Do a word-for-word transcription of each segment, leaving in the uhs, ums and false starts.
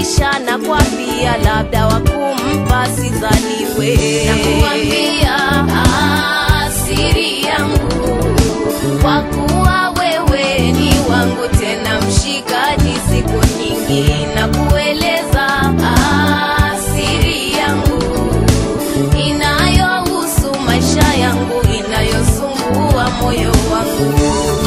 maisha na kwa pia labda wakumpa sizaliwe. Nakuambia siri yangu, kwa kuwa wewe ni wangu tena mshikaji siku nyingi, na kueleza siri yangu inayohusu maisha yangu, inayosumbua moyo wangu.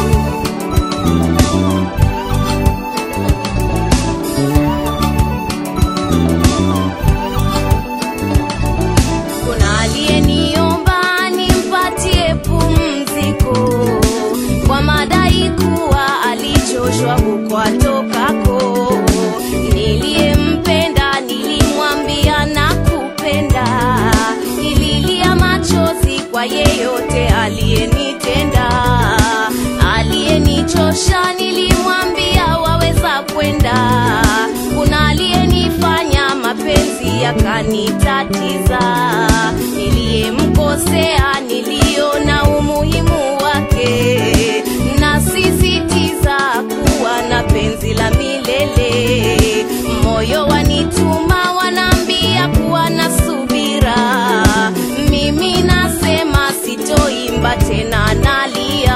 Kuna aliyeniomba nimpatie pumziko kwa madai kuwa alichoshwa huko atokako. Niliyempenda nilimwambia nakupenda, nililia machozi kwa yeyote aliyenitenda. Aliyenichosha nilimwambia waweza kwenda. Kuna aliyenifanya mapenzi yakanitatiza, niliyemkosea niliona umuhimu wake, na sisitiza kuwa na penzi la milele. Moyo wanituma wanambia kuwa na subira, mimi nasema sitoimba tena nalia.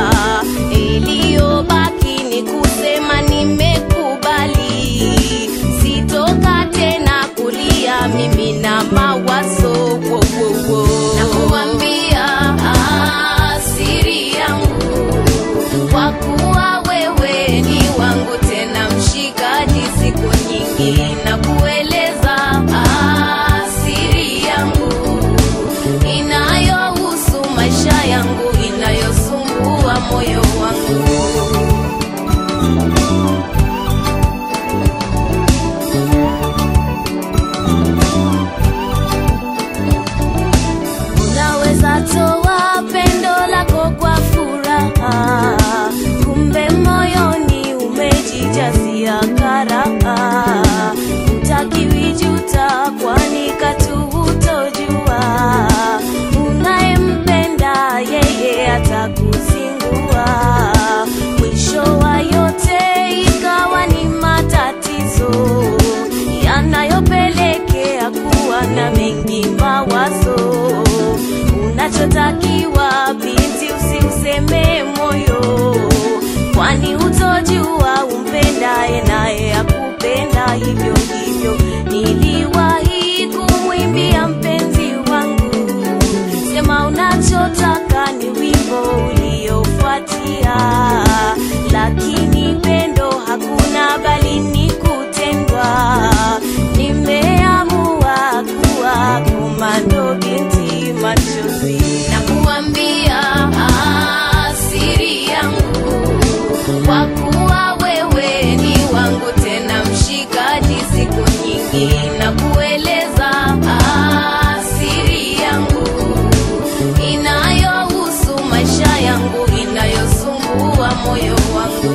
Iliyobaki ni kusema nimekubali, sitoka tena kulia mimi na mawazo. Wo, wo, wo. Nakuambia siri yangu, kwa kuwa wewe ni wangu tena mshikaji siku nyingi, na kueleza siri yangu inayohusu maisha yangu, inayosumbua moyo wangu. Unaweza toa pendo lako kwa furaha, kumbe moyoni umejijazia karaha. Utakiwi juta kwani katu hutojua, unayempenda yeye atakuzingua. Mwisho wa yote ikawa ni matatizo yanayopelekea kuwa na mengi mawazo. Unachotakiwa binti, usiuseme moyo, kwani utojua umpendaye naye akupenda hivyo hivyo. Niliwahi kumwimbia mpenzi wangu, sema unachotaka ni wimbo uliofuatia, lakini pendo hakuna bali ni kutendwa. Nimeamua kuwa komando binti machozi. Nakuambia siri yangu, kwa kuwa wewe ni wangu tena mshikaji siku nyingi, na kueleza siri yangu inayohusu maisha yangu, inayosumbua moyo wangu.